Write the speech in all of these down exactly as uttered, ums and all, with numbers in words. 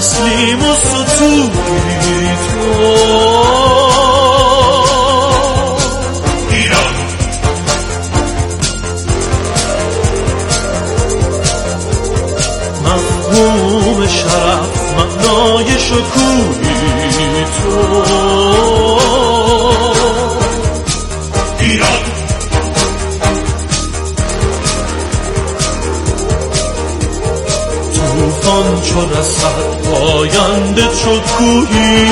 تسلیم و ستودی تو ایران. مفهوم شرف معنای شکوهی تو ایران. طوفان چو رسد پاینده چو کوهی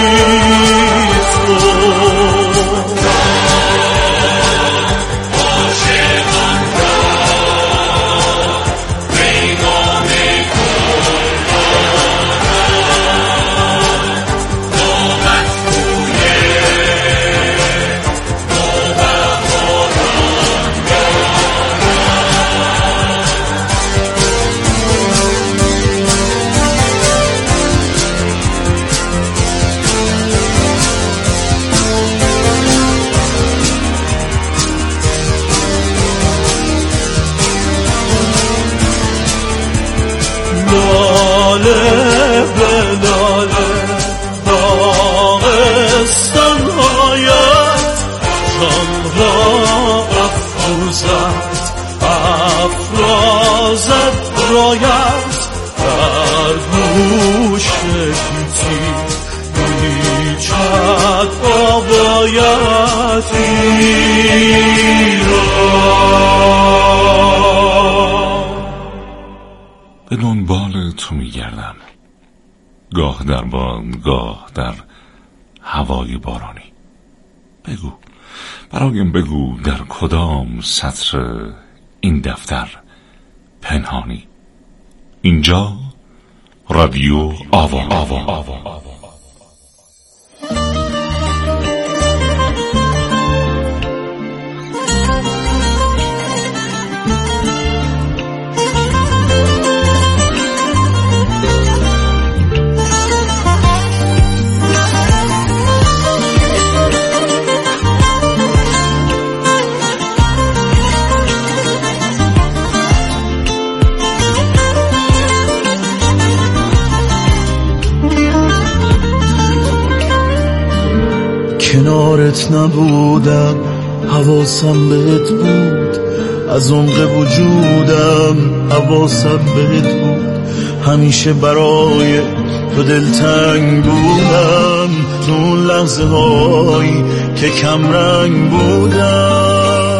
تو لاله به لاله داغستان هایت جان را افروزد افرازد رایت در گوش گیتی میچد آبایت ایران. به دنبال تو میگردم، گاه در باد گاه در هوای بارانی. بگو برایم بگو در کدام سطر این دفتر پنهانی. اینجا رادیو آوا آوا آوا آوا. کنارت نبودم حواسم بهت بود، از عمق وجودم حواسم بهت بود. همیشه برای تو دلتنگ بودم، تو اون لحظه هایی که کم رنگ بودم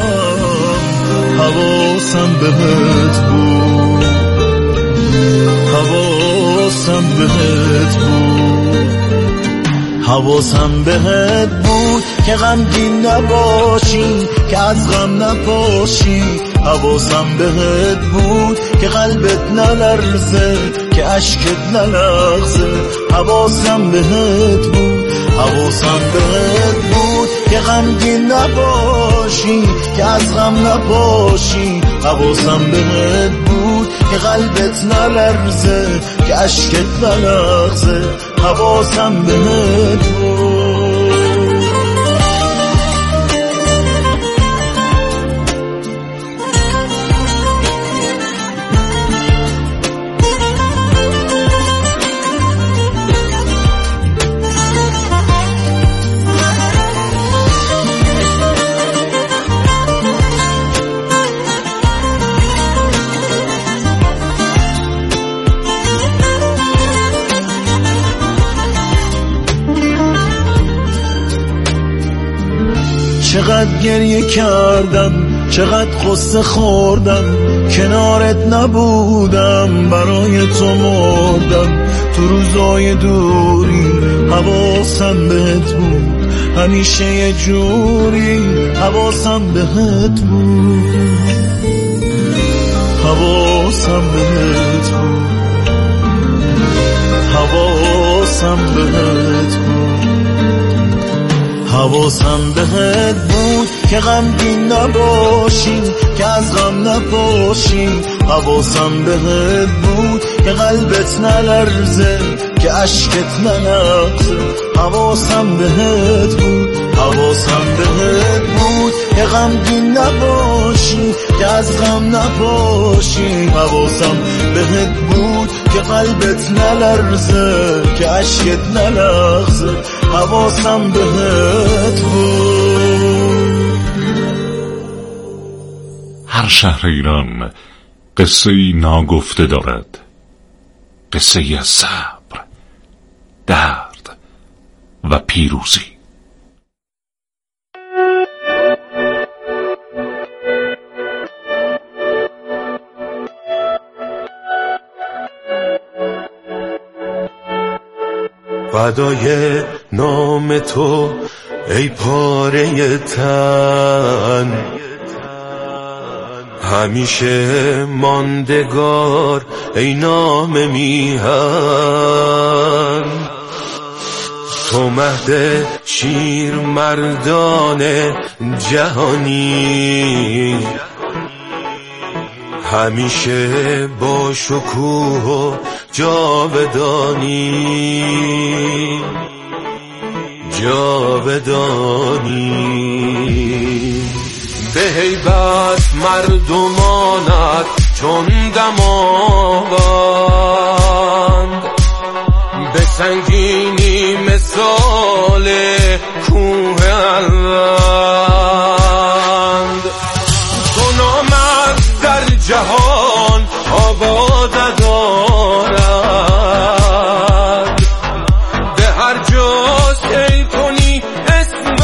حواسم بهت بود، حواسم بهت بود، حواسم بهت بود که غمگین نباشی، که از غم نپاشی. حواسم بهت بود که قلبت نلرزه، که عشقت نلغزه. حواسم بهت بود، حواسم بهت بود که غمگین نباشی، که از غم نپاشی. حواسم بهت بود که قلبت نلرزه، که عشقت نلغزه. حواسم بهت بود. چقدر گریه کردم، چقدر قصه خوردم، کنارت نبودم، برای تو مردم. تو روزای دوری حواسم بهت بود، همیشه یه جوری حواسم بهت بود، حواسم بهت بود، حواسم بهت بود، حواسم بهت بود که غمگین نباشی، که از غم نپاشی. حواسم بهت بود که قلبت نلرزه، که عشقت نلغزه. حواسم بهت بود، حواسم بهت بود که غمگین نباشی، که از غم نباشیم. حواسم بهت بود که قلبت نلرزه، که عشقت نلغزه. حواسم بهت بود. هر شهر ایران قصه ای ناگفته دارد، قصه ای از صبر، درد و پیروزی. فدای نام تو ای پاره تن، همیشه ماندگار ای نام میهن. تو مهد شیر مردان جهانی، همیشه با شکوه و جاودانی، جاودانی. به هیبت مردمانت چون دماوند، به سنگینی مثال کوه الوند. تو نامت در جهان آباد دارد، به هر جا سیر کنی اسم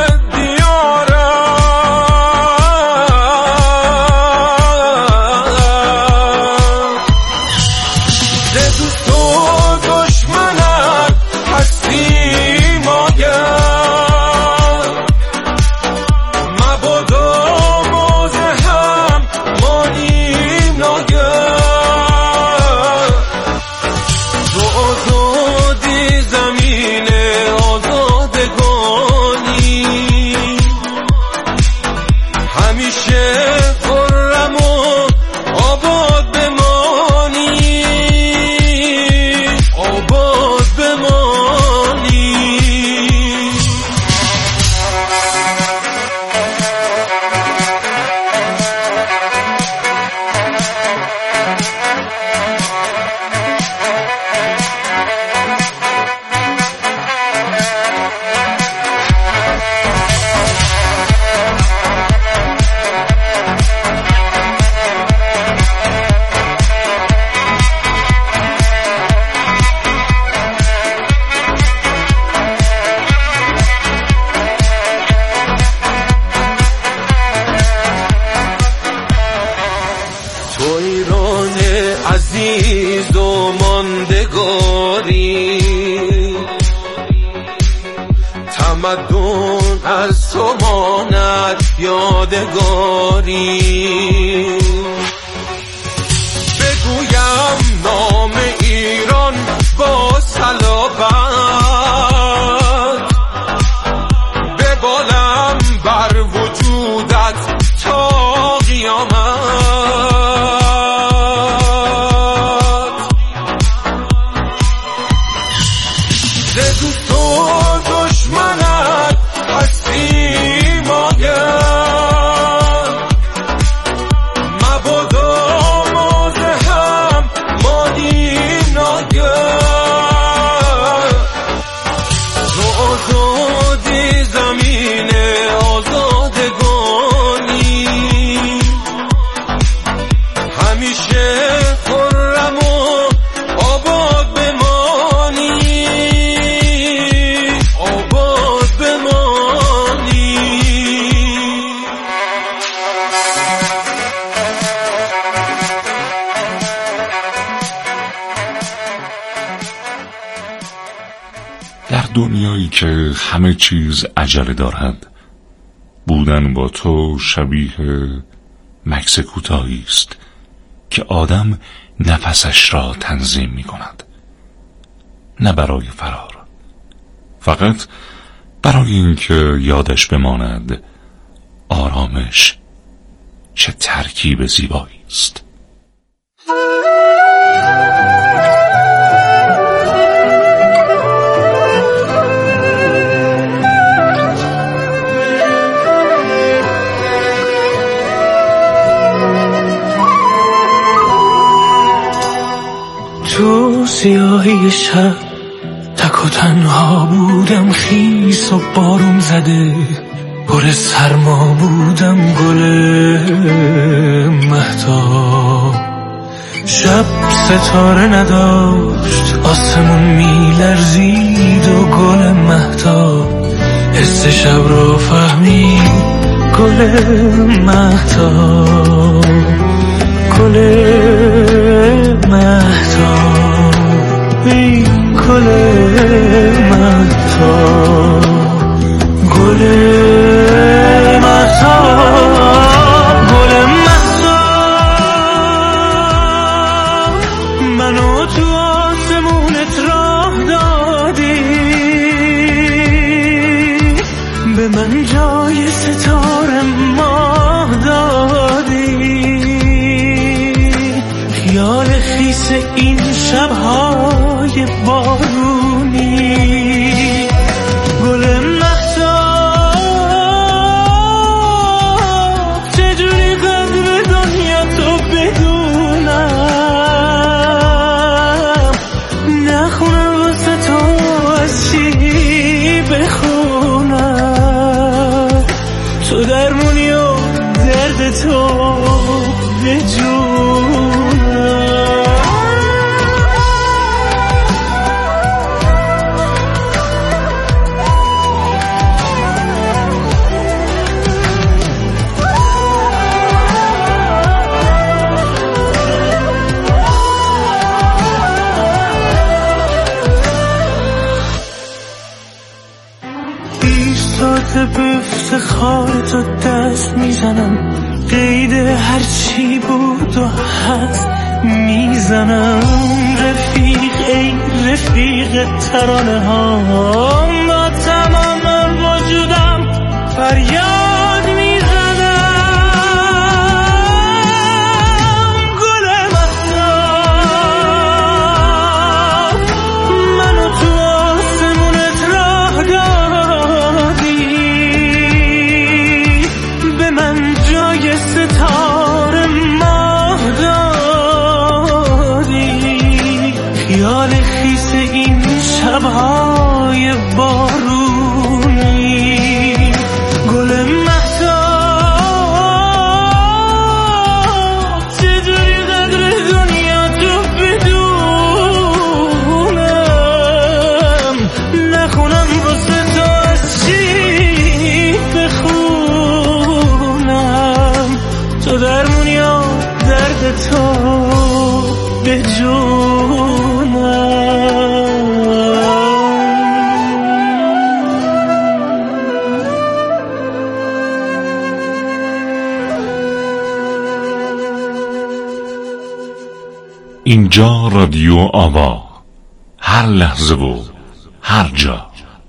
عزیز و ماندگاری. تمدن از تو ماند یادگاری. بگویم نام ایران با صلابت، ببالم بر وجودت تا قیامت. در دنیایی که همه چیز عجله دارد، بودن با تو شبیه مکث کوتاهی است که آدم نفسش را تنظیم می کند، نه برای فرار، فقط برای اینکه یادش بماند آرامش چه ترکیب زیبایی است. سیاهی شب تک و تنها بودم، خیس و بارون زده پر سرما بودم، گل مهتاب. شب ستاره نداشت، آسمون میلرزید و گل مهتاب حس شب رو فهمید، گل مهتاب، گل مهتاب، ای گل مهتاب، گل مهتاب، گل مهتاب. منو تو آسمونت راه دادی، به من جای ستاره ماه دادی، خیال خیس این شبهای بارونی، گل مهتاب. چجوری قدر دنیا تو بدونم، نخونم واسه تو از چی بخونم، تو درمونی و درد تو به جونم. ایستاده به افتخار تو دست میزنم، قید هرچی بود و هست میزنم. رفیق ای رفیق ترانه ها، با تمام وجودم فریاد میزنم، گل مهتاب. منو تو آسمونت راه دادی، به من جای ستاره ماه دادی، خیال خیس این شبهای بارونی، گل مهتاب. چجوری قدر دنیا تو بدونم، نخونم واسه تو از چی بخونم، تو درمونی و درد تو به جونم. اینجا رادیو آوا، هر لحظه و هر جا.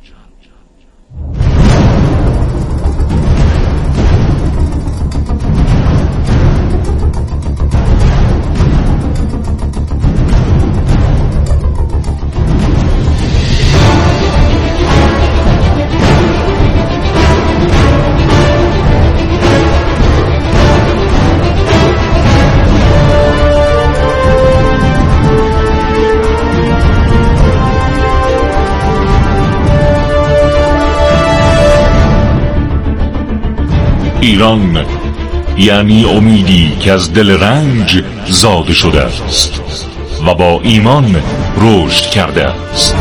ایران یعنی امیدی که از دل رنج زاده شده است و با ایمان رشد کرده است.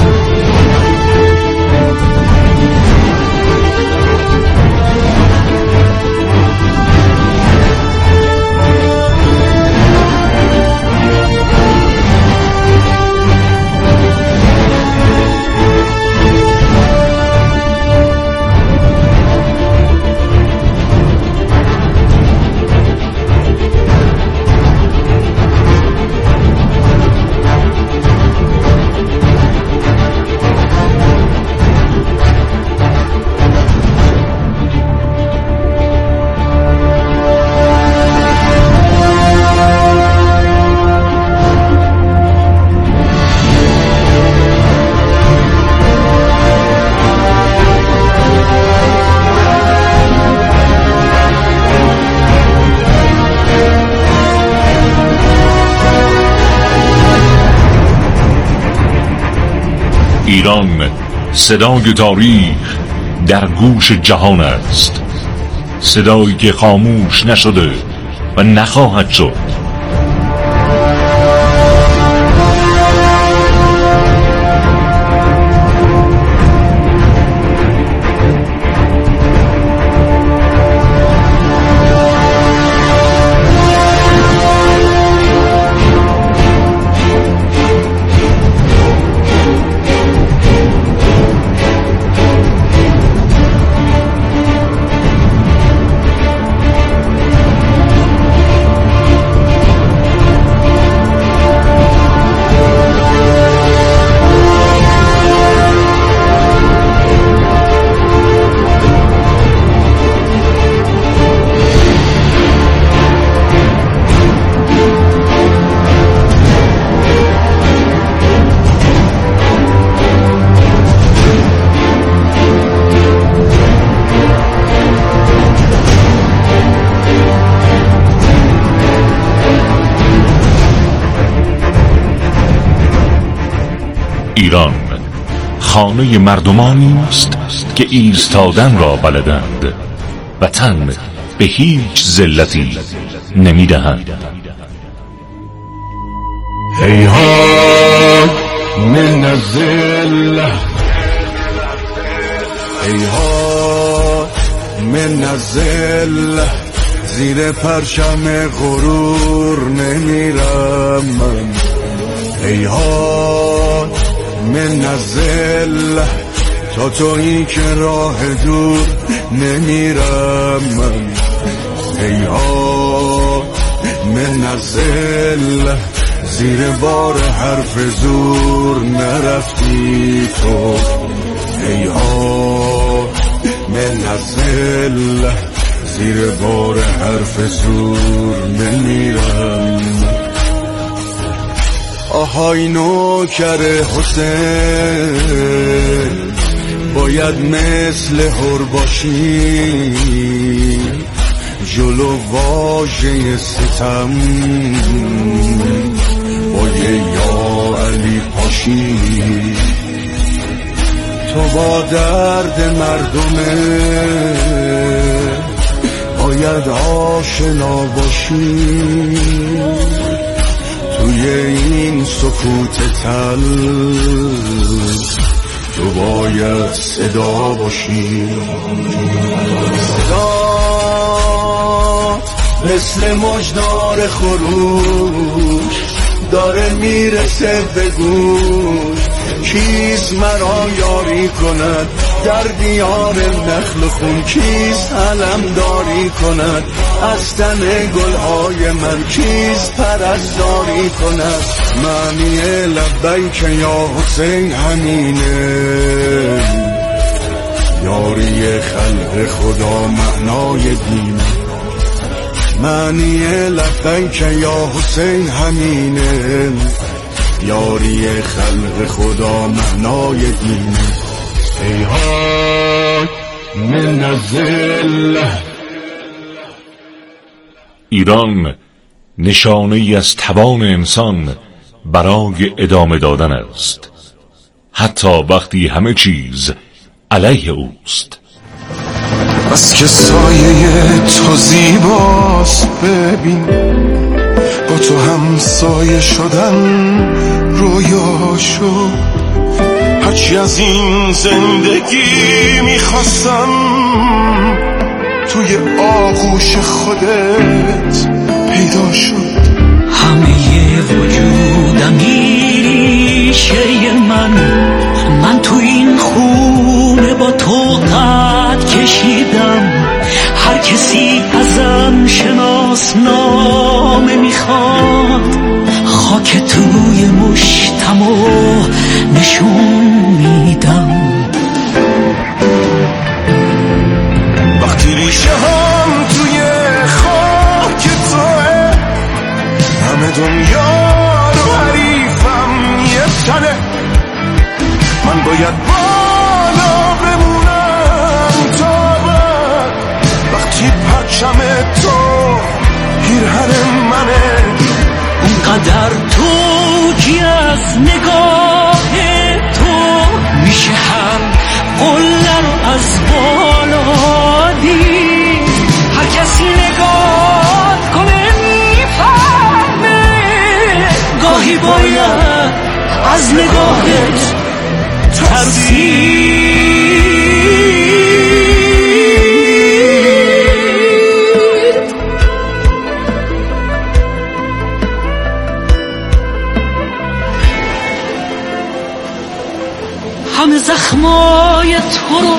ایران صدای تاریخ در گوش جهان است، صدایی که خاموش نشده و نخواهد شد. ایران خانه مردمانی است که ایستادن را بلدند، وطن به هیچ ذلتی نمیدهند. هیهات من الذله، هیهات من الذله، زیر پرچم غرور نمیرم من. هیهات من الذله، تا تویی که راه دور نمیرم من. هیهات من الذله، زیر بار حرف زور نرفتی تو. هیهات من الذله، زیر بار حرف زور نمیرم. آهای نوکر حسین، باید مثل هر باشی، جلو واژه ستم با یه یا علی پاشی. تو با درد مردمه باید آشنا باشی، توی این سکوت تل تو باید صدا باشی. صدا مثل مجدار خروش داره میرسه به گوش. کیست مرا یاری کند در دیار نخل و خون؟ کیست علم داری کند از تن گلهای من؟ کیست پرستاری کند معنی لبیک یا حسین همینه؟ یاری خلق خدا معنای دینه، معنی لبیک یا حسین همینه. یاری خلق خدا معنای دینه. هیهات من الذله. ایران نشانه ای از توان انسان برای ادامه دادن است، حتی وقتی همه چیز علیه اوست. بس که سایه تو زیباست، ببین با تو هم سایه شدن رویا شد. هرچی از این زندگی میخواستم توی آغوش خودت پیدا شد. همه وجودم ریشه من، من تو این خونه با تو قد کشیدم. هر کسی ازم شناسنامه میخواد، خاک توی مشتمو نشون میدم. وقتی ریشه هم توی خاک توه، همه دنیا رو حریفم یه تنه. من باید بالا بمونم تا بعد، وقتی پرچم تو پیرهن منه. اونقدر تو که از نگاه تو قله رو از بالا دید. هر کسی نگاه کنه میفهمه گاهی باید از نگاهت ترسید. همه زخمای تو رو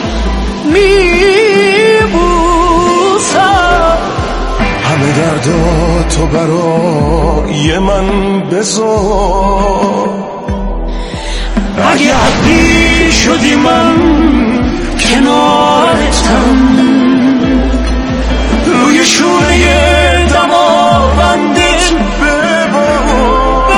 میبوسم، همه دردا تو برای من بذار. اگه عقلی شدی من کنارتم، روی شونه دماوندت ببار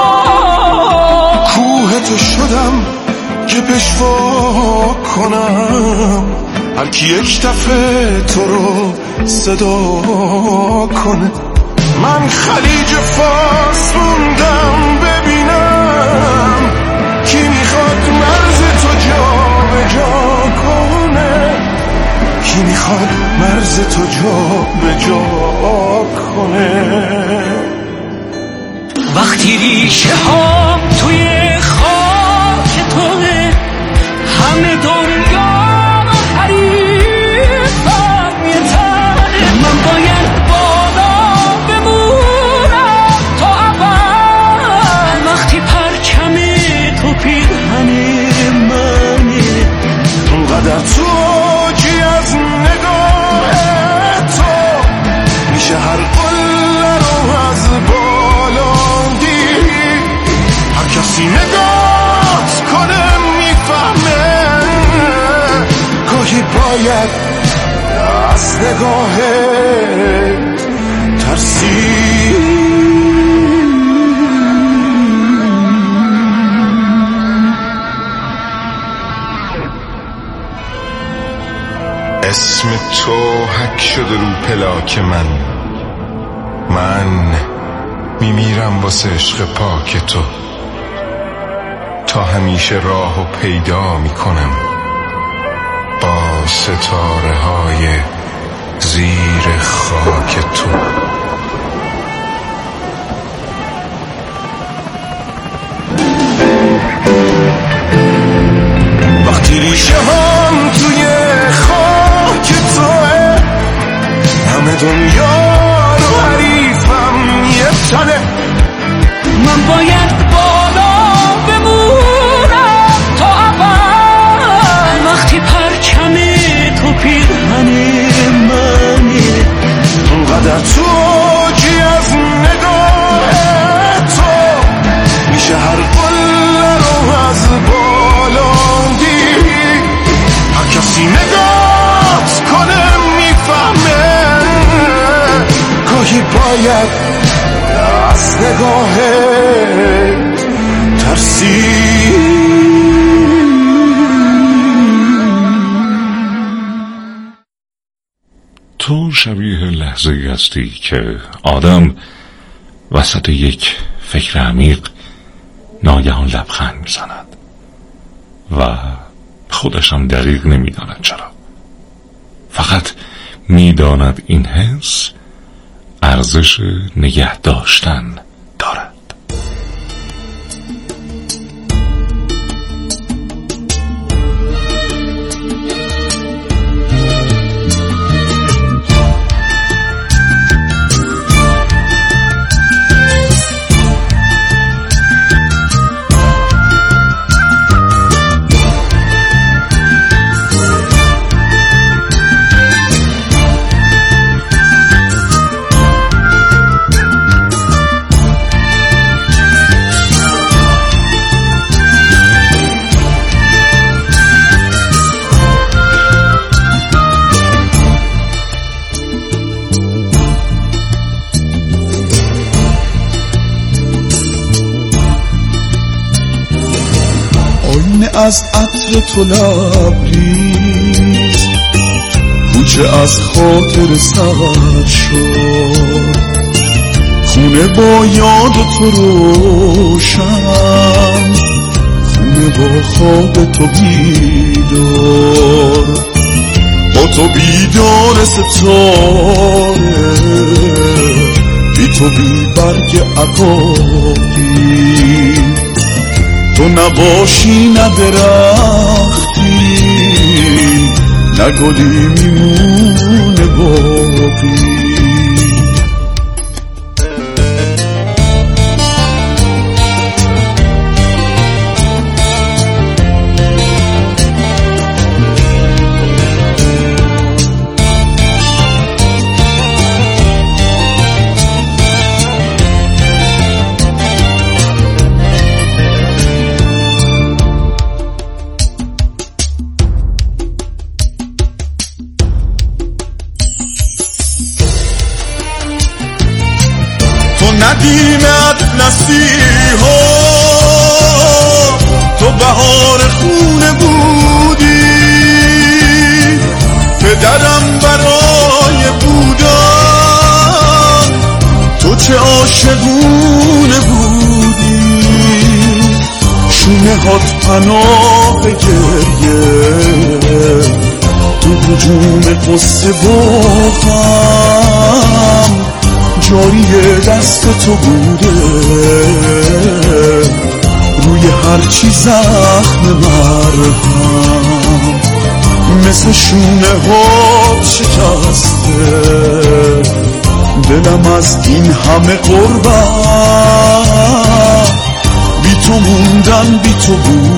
کوه تو شدم که پشوا کنم، هر کی یک دفعه تو رو صدا کنه. من خلیج فارس موندم ببینم کی میخواد مرز تو جا به جا کنه، کی میخواد مرز تو جا به جا کنه. وقتی ریشه ها توی خاک توه، همه دنیا رو حریفم یه تنه. من باید بالا بمونم تا اول، وقتی پرچم تو پیرهن منه. اونقدر تو جی از نگاه تو میشه هر قله رو از بالا دید. هر کسی نگاه کنه میفهمه گاهی باید از نگاه ترسید. اسم تو حک شده رو پلاک من، من میمیرم واسه عشق پاک تو. تا همیشه راهو پیدا میکنم با ستاره های زیر خاک تو. وقتی ریشه هم توی خاک توه، همه دنیا رو حریفم یه تنه. من باید بالا بمونم تا اول، وقتی پرچم تو پیرهن منه. اونقدر تو جی از نگاه تو میشه هر قله رو از بالا دید. هر کسی نگاه کنه میفهمه گاهی باید از نگاه ترسید. تو شبیه لحظه ای هستی که آدم وسط یک فکر عمیق ناگهان لبخند میزند و خودشم دقیق نمیداند چرا، فقط میداند این حس ارزش نگه داشتن دارد. از عطر تو لبریز، کوچه از خاطر سرد شد، خونه با یاد تو روشن، خونه با خواب تو بیدار، با تو بیدار ستاره، بی تو بی برگ عقابی، تو نباشی نه درختی نه گلی میمونه باقی. ندیمت نسیها تو بهار خونه بودی، پدرم برای بودن تو چه عاشقونه بودی، شونه هات پناه گریه تو هجوم قصه باهم، جاری دست تو بوده روی هرچی زخم مرهم، مثل شونه ها شکسته دلم از این همه غربت، بی تو موندن بی تو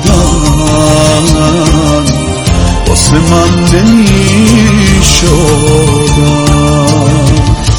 بودن واسه من نمی شدن.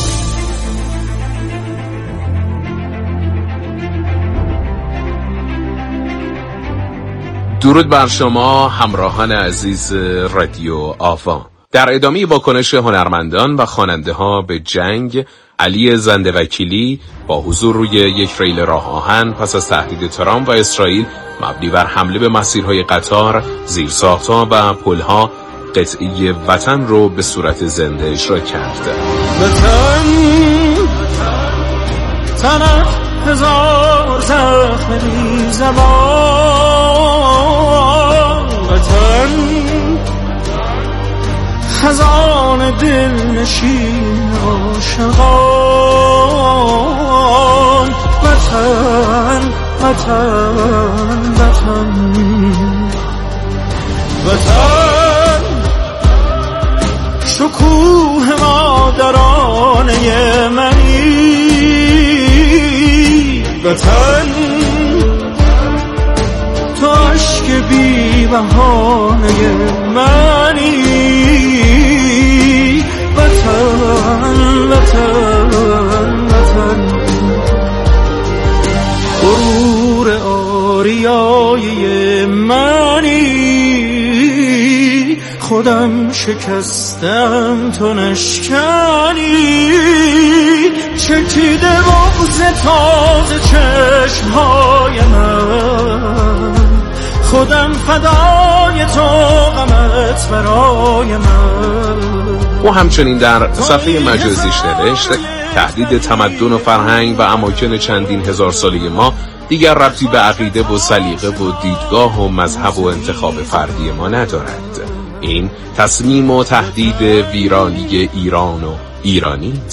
درود بر شما همراهان عزیز رادیو آوا. در ادامه واکنش هنرمندان و خواننده ها به جنگ، علی زنده وکیلی با حضور روی یک ریل راه آهن پس از تهدید ترامپ و اسرائیل مبنی بر حمله به مسیرهای قطار، زیرساخت‌ها و پل‌ها، قطعه وطن رو به صورت زنده اجرا کرده. وطن تنت هزار زخم بی زبان، وطن خزان دل نشین عاشقان، وطن وطن وطن وطن شکوه مادرانه منی، وطن تو عشق بی بهانه منی، وطن وطن وطن غرور آریای منی، خودم شکستم تو نشکنی، چکیده بغض تازه چشمهای من، خودم فدای تو غمت برای من. و همچنین در صفحه مجازیش نوشت تهدید تمدن و فرهنگ و اماکن چندین هزار ساله ما دیگر ربطی به عقیده و سلیقه و دیدگاه و مذهب و انتخاب فردی ما ندارد. این تصمیم و تهدید ویرانی ایران و ایرانی